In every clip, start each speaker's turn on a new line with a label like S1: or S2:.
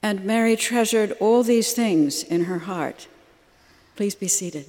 S1: And Mary treasured all these things in her heart. Please be seated.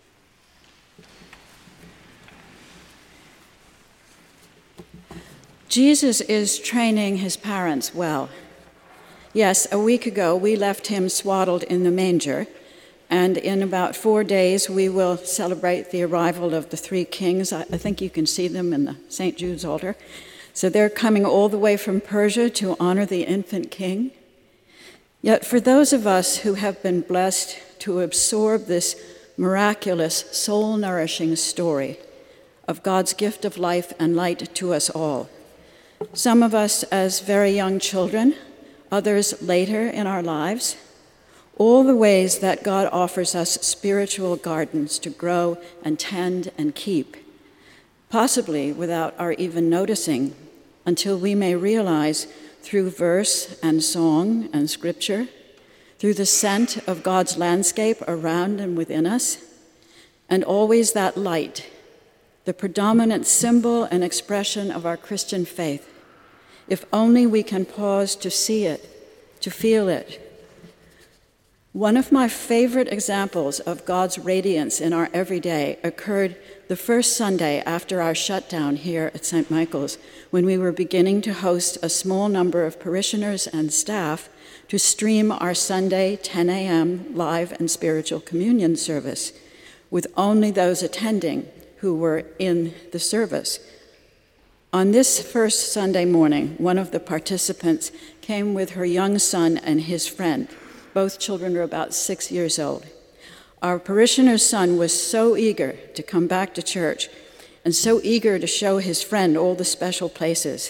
S1: Jesus is training his parents well. Yes, a week ago we left him swaddled in the manger, and in about 4 days we will celebrate the arrival of the three kings. I think you can see them in the St. Jude's altar. So they're coming all the way from Persia to honor the infant king. Yet for those of us who have been blessed to absorb this miraculous, soul-nourishing story of God's gift of life and light to us all, some of us as very young children, others later in our lives, all the ways that God offers us spiritual gardens to grow and tend and keep, possibly without our even noticing, until we may realize through verse and song and scripture, through the scent of God's landscape around and within us, and always that light, the predominant symbol and expression of our Christian faith, if only we can pause to see it, to feel it. One of my favorite examples of God's radiance in our everyday occurred the first Sunday after our shutdown here at St. Michael's, when we were beginning to host a small number of parishioners and staff to stream our Sunday 10 a.m. live and spiritual communion service, with only those attending who were in the service. On this first Sunday morning, one of the participants came with her young son and his friend. Both children are about 6 years old. Our parishioner's son was so eager to come back to church and so eager to show his friend all the special places.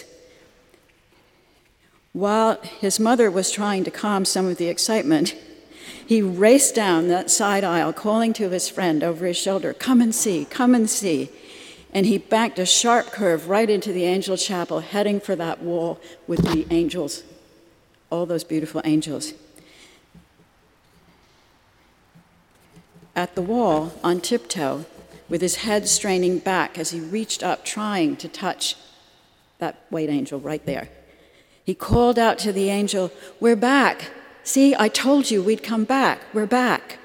S1: While his mother was trying to calm some of the excitement, he raced down that side aisle, calling to his friend over his shoulder, "Come and see, come and see." And he banked a sharp curve right into the angel chapel, heading for that wall with the angels, all those beautiful angels. At the wall, on tiptoe, with his head straining back as he reached up, trying to touch that white angel right there, he called out to the angel, "We're back. See, I told you we'd come back. We're back."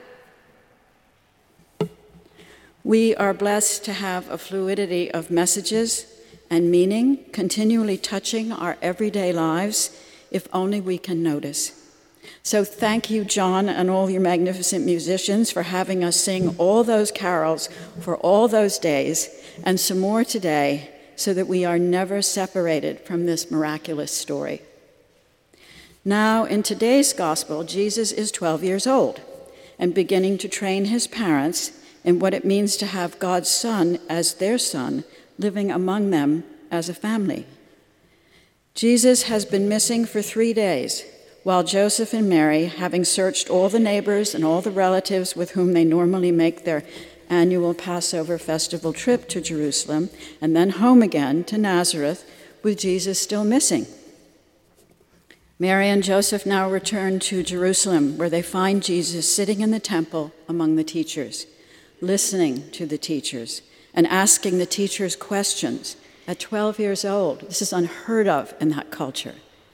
S1: We are blessed to have a fluidity of messages and meaning continually touching our everyday lives, if only we can notice. So thank you, John, and all your magnificent musicians for having us sing all those carols for all those days and some more today, so that we are never separated from this miraculous story. Now, in today's gospel, Jesus is 12 years old and beginning to train his parents in what it means to have God's Son as their son, living among them as a family. Jesus has been missing for 3 days, while Joseph and Mary, having searched all the neighbors and all the relatives with whom they normally make their annual Passover festival trip to Jerusalem, and then home again to Nazareth, with Jesus still missing. Mary and Joseph now return to Jerusalem, where they find Jesus sitting in the temple among the teachers, listening to the teachers and asking the teachers questions at 12 years old. This is unheard of in that culture.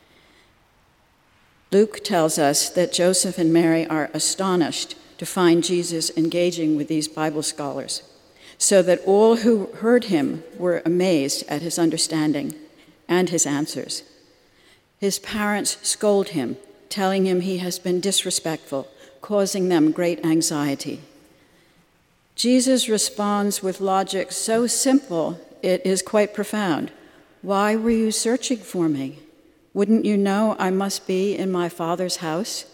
S1: Luke tells us that Joseph and Mary are astonished to find Jesus engaging with these Bible scholars, so that all who heard him were amazed at his understanding and his answers. His parents scold him, telling him he has been disrespectful, causing them great anxiety. Jesus responds with logic so simple it is quite profound. "Why were you searching for me? Wouldn't you know I must be in my Father's house?"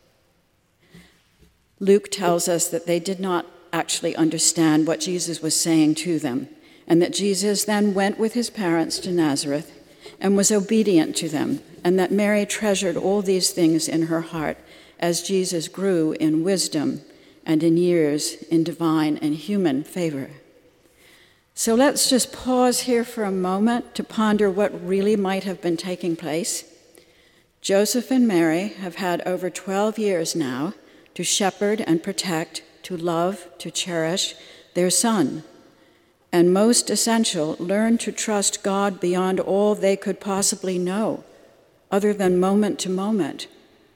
S1: Luke tells us that they did not actually understand what Jesus was saying to them, and that Jesus then went with his parents to Nazareth and was obedient to them, and that Mary treasured all these things in her heart as Jesus grew in wisdom and in years in divine and human favor. So let's just pause here for a moment to ponder what really might have been taking place. Joseph and Mary have had over 12 years now to shepherd and protect, to love, to cherish their son, and most essential, learn to trust God beyond all they could possibly know, other than moment to moment,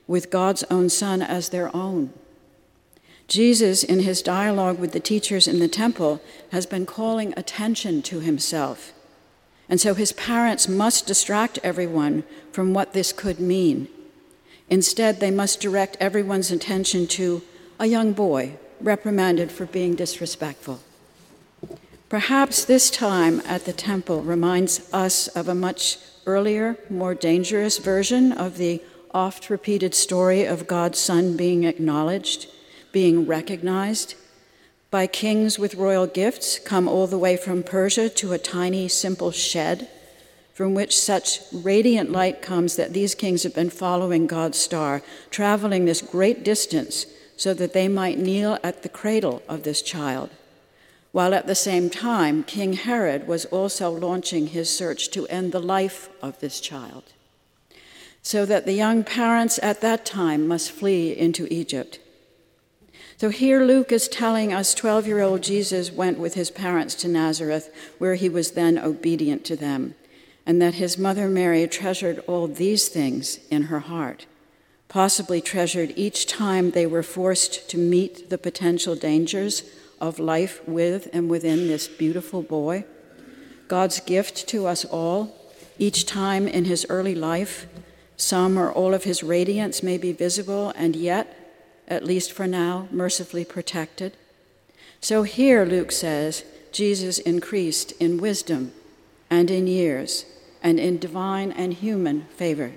S1: with God's own Son as their own. Jesus, in his dialogue with the teachers in the temple, has been calling attention to himself. And so his parents must distract everyone from what this could mean. Instead, they must direct everyone's attention to a young boy reprimanded for being disrespectful. Perhaps this time at the temple reminds us of a much earlier, more dangerous version of the oft-repeated story of God's Son being acknowledged, being recognized by kings with royal gifts come all the way from Persia to a tiny, simple shed from which such radiant light comes that these kings have been following God's star, traveling this great distance so that they might kneel at the cradle of this child, while at the same time King Herod was also launching his search to end the life of this child, so that the young parents at that time must flee into Egypt. So here Luke is telling us 12-year-old Jesus went with his parents to Nazareth, where he was then obedient to them, and that his mother Mary treasured all these things in her heart, possibly treasured each time they were forced to meet the potential dangers of life with and within this beautiful boy, God's gift to us all, each time in his early life. Some or all of his radiance may be visible and yet, at least for now, mercifully protected. So here, Luke says, Jesus increased in wisdom and in years and in divine and human favor.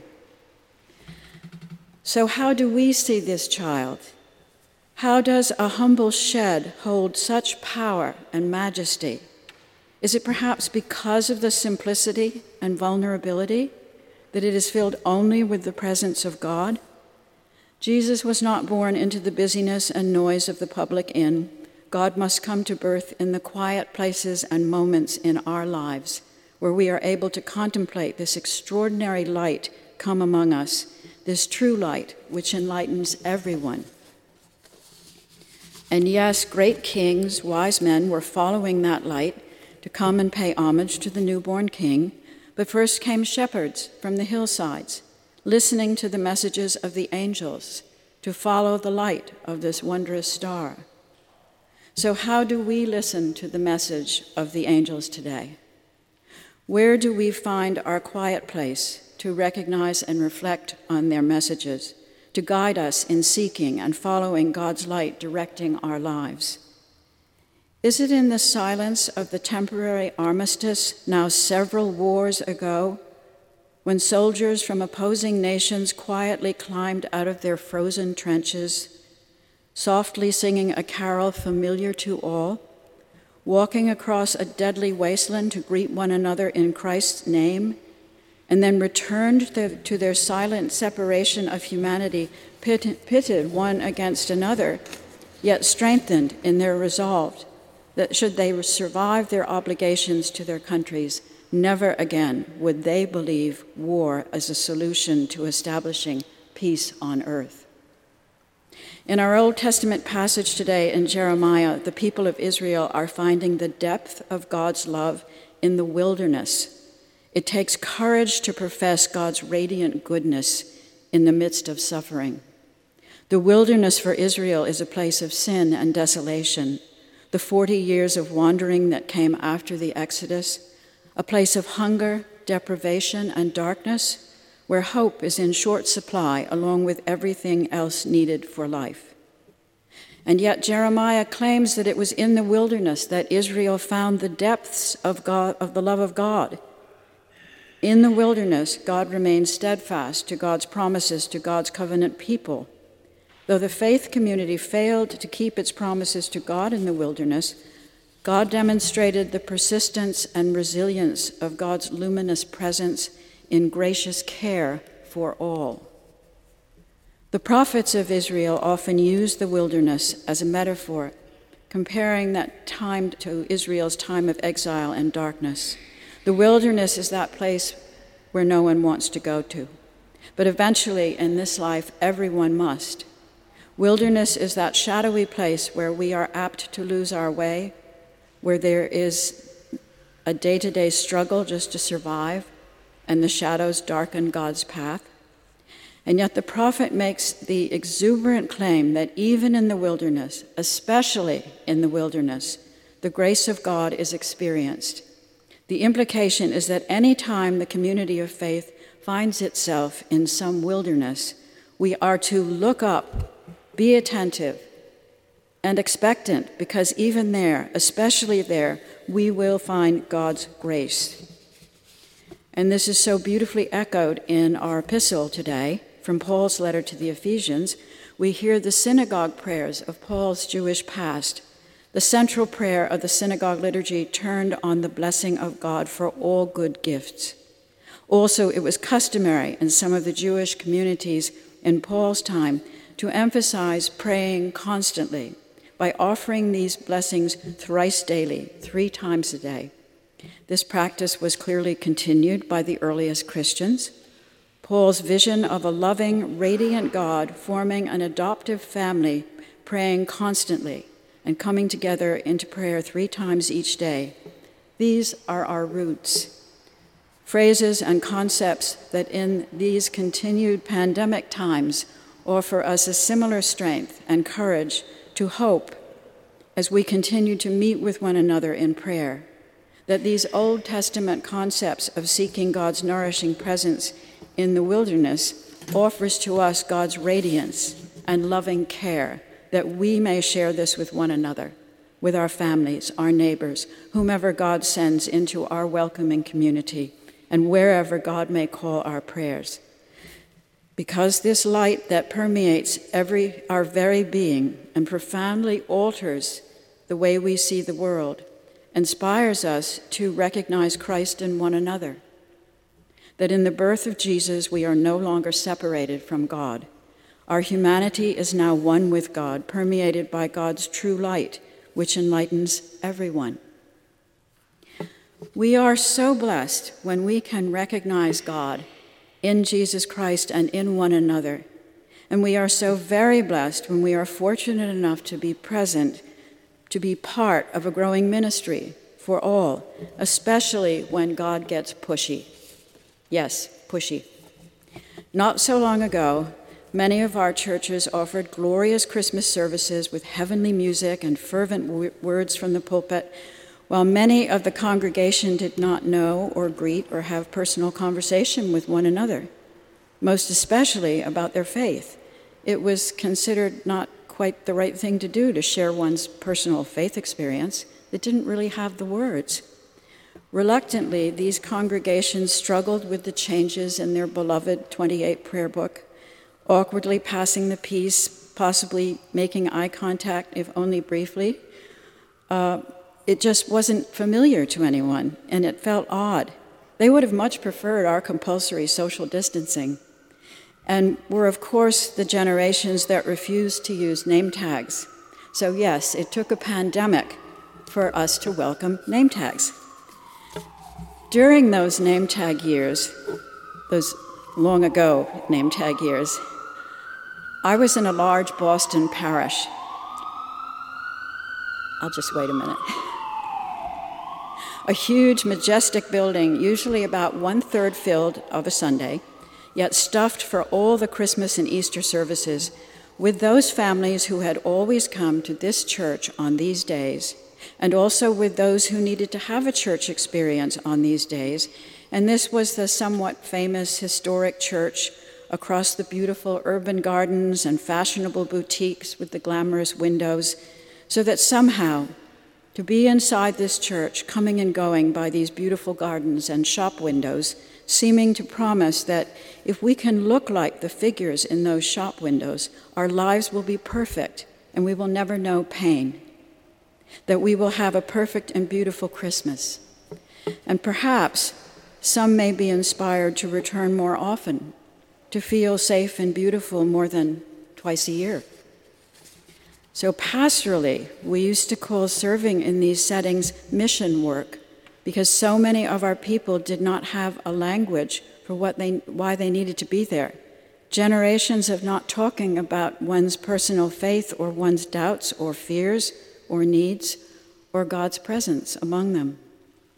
S1: So how do we see this child? How does a humble shed hold such power and majesty? Is it perhaps because of the simplicity and vulnerability that it is filled only with the presence of God? Jesus was not born into the busyness and noise of the public inn. God must come to birth in the quiet places and moments in our lives where we are able to contemplate this extraordinary light come among us, this true light which enlightens everyone. And yes, great kings, wise men were following that light to come and pay homage to the newborn king, but first came shepherds from the hillsides, listening to the messages of the angels, to follow the light of this wondrous star. So how do we listen to the message of the angels today? Where do we find our quiet place to recognize and reflect on their messages, to guide us in seeking and following God's light directing our lives? Is it in the silence of the temporary armistice now several wars ago, when soldiers from opposing nations quietly climbed out of their frozen trenches, softly singing a carol familiar to all, walking across a deadly wasteland to greet one another in Christ's name, and then returned to their silent separation of humanity, pitted one against another, yet strengthened in their resolve that should they survive their obligations to their countries, never again would they believe war as a solution to establishing peace on earth. In our Old Testament passage today in Jeremiah, the people of Israel are finding the depth of God's love in the wilderness. It takes courage to profess God's radiant goodness in the midst of suffering. The wilderness for Israel is a place of sin and desolation. The 40 years of wandering that came after the Exodus, a place of hunger, deprivation, and darkness, where hope is in short supply along with everything else needed for life. And yet Jeremiah claims that it was in the wilderness that Israel found the depths of the love of God. In the wilderness, God remained steadfast to God's promises to God's covenant people. Though the faith community failed to keep its promises to God in the wilderness, God demonstrated the persistence and resilience of God's luminous presence in gracious care for all. The prophets of Israel often use the wilderness as a metaphor, comparing that time to Israel's time of exile and darkness. The wilderness is that place where no one wants to go to, but eventually in this life, everyone must. Wilderness is that shadowy place where we are apt to lose our way, where there is a day-to-day struggle just to survive, and the shadows darken God's path. And yet the prophet makes the exuberant claim that even in the wilderness, especially in the wilderness, the grace of God is experienced. The implication is that any time the community of faith finds itself in some wilderness, we are to look up, be attentive, and expectant, because even there, especially there, we will find God's grace. And this is so beautifully echoed in our epistle today from Paul's letter to the Ephesians. We hear the synagogue prayers of Paul's Jewish past. The central prayer of the synagogue liturgy turned on the blessing of God for all good gifts. Also, it was customary in some of the Jewish communities in Paul's time to emphasize praying constantly by offering these blessings thrice daily, 3 times a day. This practice was clearly continued by the earliest Christians. Paul's vision of a loving, radiant God forming an adoptive family, praying constantly and coming together into prayer 3 times each day. These are our roots. Phrases and concepts that in these continued pandemic times offer us a similar strength and courage to hope as we continue to meet with one another in prayer, that these Old Testament concepts of seeking God's nourishing presence in the wilderness offers to us God's radiance and loving care, that we may share this with one another, with our families, our neighbors, whomever God sends into our welcoming community, and wherever God may call our prayers. Because this light that permeates our very being and profoundly alters the way we see the world inspires us to recognize Christ in one another, that in the birth of Jesus we are no longer separated from God. Our humanity is now one with God, permeated by God's true light, which enlightens everyone. We are so blessed when we can recognize God in Jesus Christ and in one another. And we are so very blessed when we are fortunate enough to be present, to be part of a growing ministry for all, especially when God gets pushy. Yes, pushy. Not so long ago, many of our churches offered glorious Christmas services with heavenly music and fervent words from the pulpit, while many of the congregation did not know or greet or have personal conversation with one another, most especially about their faith. It was considered not quite the right thing to do to share one's personal faith experience. It didn't really have the words. Reluctantly, these congregations struggled with the changes in their beloved 28 prayer book, awkwardly passing the peace, possibly making eye contact, if only briefly. It just wasn't familiar to anyone, and it felt odd. They would have much preferred our compulsory social distancing, and were, of course, the generations that refused to use name tags. So yes, it took a pandemic for us to welcome name tags. During those name tag years, those long ago name tag years, I was in a large Boston parish. I'll just wait a minute. A huge, majestic building, usually about 1/3 filled of a Sunday, yet stuffed for all the Christmas and Easter services with those families who had always come to this church on these days, and also with those who needed to have a church experience on these days. And this was the somewhat famous historic church across the beautiful urban gardens and fashionable boutiques with the glamorous windows, so that somehow, to be inside this church, coming and going by these beautiful gardens and shop windows, seeming to promise that if we can look like the figures in those shop windows, our lives will be perfect and we will never know pain, that we will have a perfect and beautiful Christmas. And perhaps some may be inspired to return more often, to feel safe and beautiful more than twice a year. So pastorally, we used to call serving in these settings mission work, because so many of our people did not have a language for why they needed to be there. Generations of not talking about one's personal faith or one's doubts or fears or needs or God's presence among them.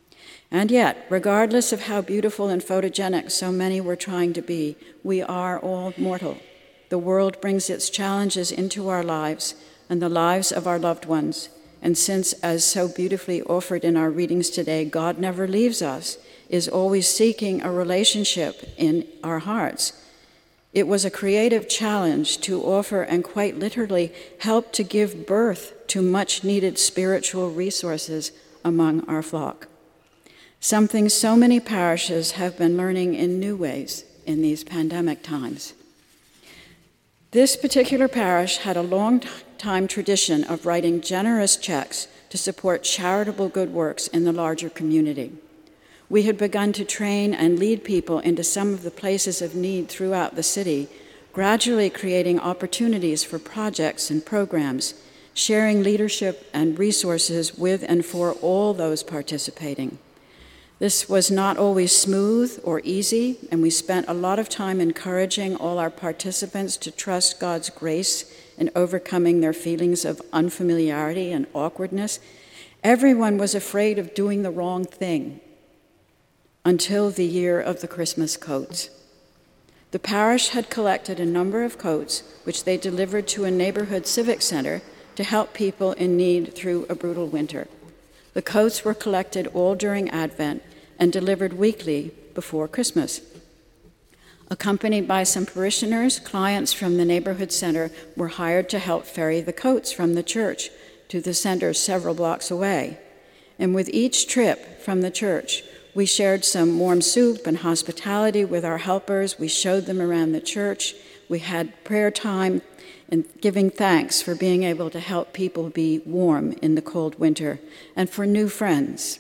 S1: And yet, regardless of how beautiful and photogenic so many were trying to be, we are all mortal. The world brings its challenges into our lives and the lives of our loved ones. And since, as so beautifully offered in our readings today, God never leaves us, is always seeking a relationship in our hearts, it was a creative challenge to offer and quite literally help to give birth to much-needed spiritual resources among our flock. Something so many parishes have been learning in new ways in these pandemic times. This particular parish had a long-time tradition of writing generous checks to support charitable good works in the larger community. We had begun to train and lead people into some of the places of need throughout the city, gradually creating opportunities for projects and programs, sharing leadership and resources with and for all those participating. This was not always smooth or easy, and we spent a lot of time encouraging all our participants to trust God's grace in overcoming their feelings of unfamiliarity and awkwardness. Everyone was afraid of doing the wrong thing until the year of the Christmas coats. The parish had collected a number of coats, which they delivered to a neighborhood civic center to help people in need through a brutal winter. The coats were collected all during Advent and delivered weekly before Christmas. Accompanied by some parishioners, clients from the neighborhood center were hired to help ferry the coats from the church to the center several blocks away. And with each trip from the church, we shared some warm soup and hospitality with our helpers. We showed them around the church. We had prayer time and giving thanks for being able to help people be warm in the cold winter and for new friends.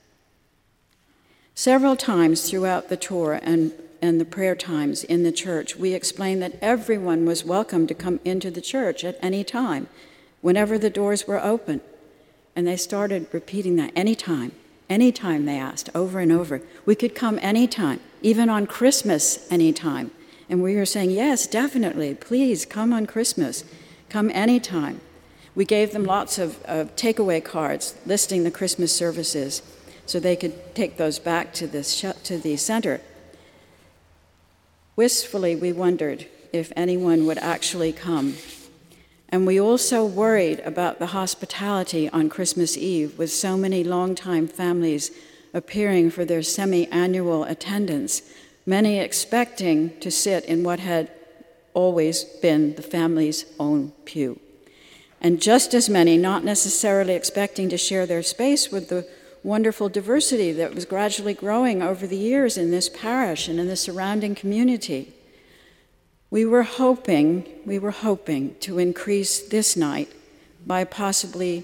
S1: Several times throughout the tour and the prayer times in the church, we explained that everyone was welcome to come into the church at any time, whenever the doors were open. And they started repeating that, anytime. Anytime, they asked, over and over. We could come anytime, even on Christmas anytime. And we were saying, yes, definitely, please come on Christmas. Come anytime. We gave them lots of takeaway cards listing the Christmas services so they could take those back to the center. Wistfully, we wondered if anyone would actually come. And we also worried about the hospitality on Christmas Eve, with so many longtime families appearing for their semi-annual attendance, many expecting to sit in what had always been the family's own pew. And just as many not necessarily expecting to share their space with the wonderful diversity that was gradually growing over the years in this parish and in the surrounding community. We were hoping to increase this night by possibly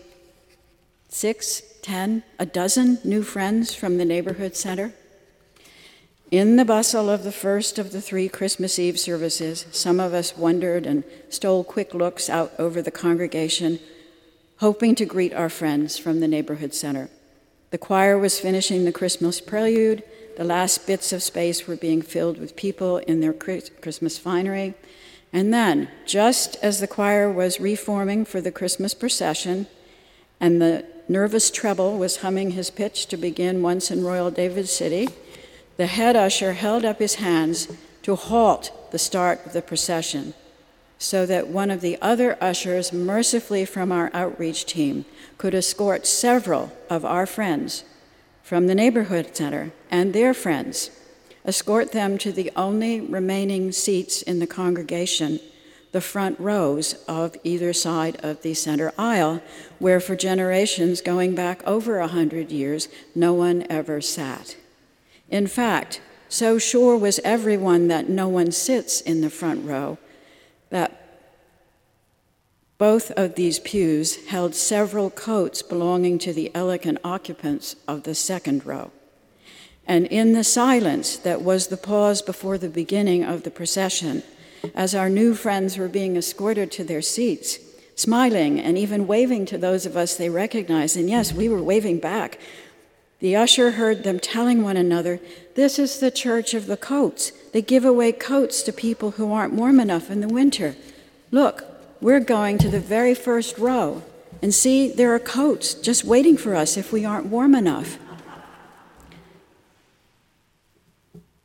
S1: 6, 10, a dozen new friends from the neighborhood center. In the bustle of the first of the 3 Christmas Eve services, some of us wondered and stole quick looks out over the congregation, hoping to greet our friends from the neighborhood center. The choir was finishing the Christmas prelude. The last bits of space were being filled with people in their Christmas finery. And then, just as the choir was reforming for the Christmas procession, and the nervous treble was humming his pitch to begin Once in Royal David City, the head usher held up his hands to halt the start of the procession, so that one of the other ushers, mercifully from our outreach team, could escort several of our friends from the neighborhood center and their friends, escort them to the only remaining seats in the congregation, the front rows of either side of the center aisle, where for generations going back over 100 years, no one ever sat. In fact, so sure was everyone that no one sits in the front row that both of these pews held several coats belonging to the elegant occupants of the second row. And in the silence that was the pause before the beginning of the procession, as our new friends were being escorted to their seats, smiling and even waving to those of us they recognized, and yes, we were waving back, the usher heard them telling one another, "This is the Church of the Coats. They give away coats to people who aren't warm enough in the winter. Look, we're going to the very first row, and see, there are coats just waiting for us if we aren't warm enough."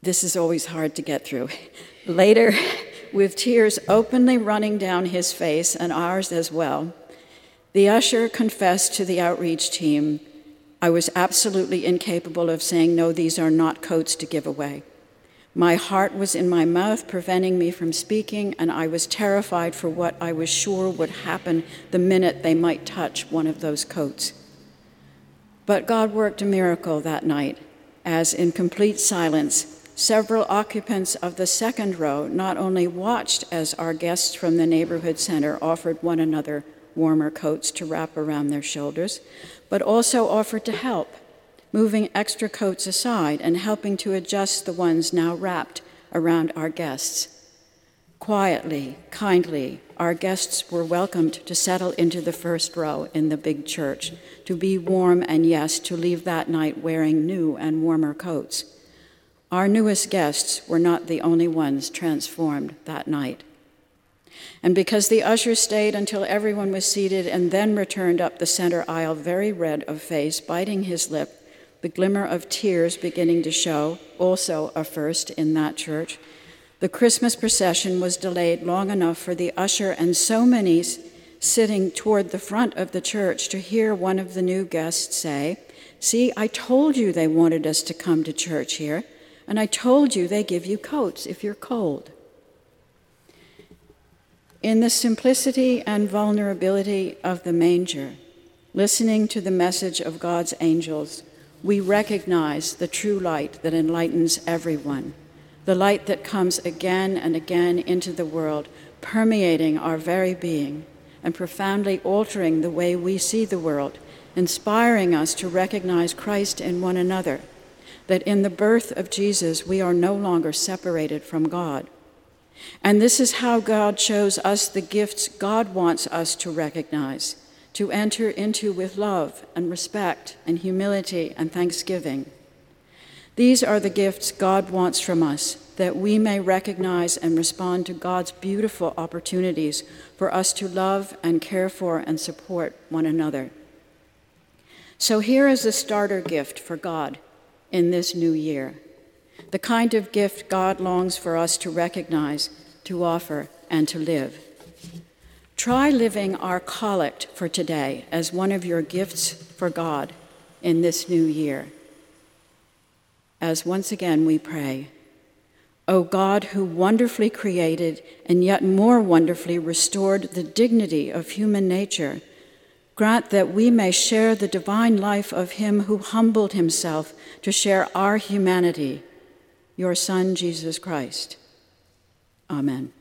S1: This is always hard to get through. Later, with tears openly running down his face and ours as well, the usher confessed to the outreach team, "I was absolutely incapable of saying, no, these are not coats to give away. My heart was in my mouth, preventing me from speaking, and I was terrified for what I was sure would happen the minute they might touch one of those coats." But God worked a miracle that night, as in complete silence, several occupants of the second row not only watched as our guests from the neighborhood center offered one another warmer coats to wrap around their shoulders, but also offered to help, moving extra coats aside and helping to adjust the ones now wrapped around our guests. Quietly, kindly, our guests were welcomed to settle into the first row in the big church, to be warm and, yes, to leave that night wearing new and warmer coats. Our newest guests were not the only ones transformed that night. And because the usher stayed until everyone was seated and then returned up the center aisle very red of face, biting his lip, the glimmer of tears beginning to show, also a first in that church, the Christmas procession was delayed long enough for the usher and so many sitting toward the front of the church to hear one of the new guests say, "See, I told you they wanted us to come to church here, and I told you they give you coats if you're cold." In the simplicity and vulnerability of the manger, listening to the message of God's angels, we recognize the true light that enlightens everyone, the light that comes again and again into the world, permeating our very being and profoundly altering the way we see the world, inspiring us to recognize Christ in one another, that in the birth of Jesus we are no longer separated from God. And this is how God shows us the gifts God wants us to recognize, to enter into with love and respect and humility and thanksgiving. These are the gifts God wants from us, that we may recognize and respond to God's beautiful opportunities for us to love and care for and support one another. So here is a starter gift for God in this new year, the kind of gift God longs for us to recognize, to offer, and to live. Try living our collect for today as one of your gifts for God in this new year. As once again we pray, O God, who wonderfully created and yet more wonderfully restored the dignity of human nature, grant that we may share the divine life of him who humbled himself to share our humanity, your Son, Jesus Christ. Amen.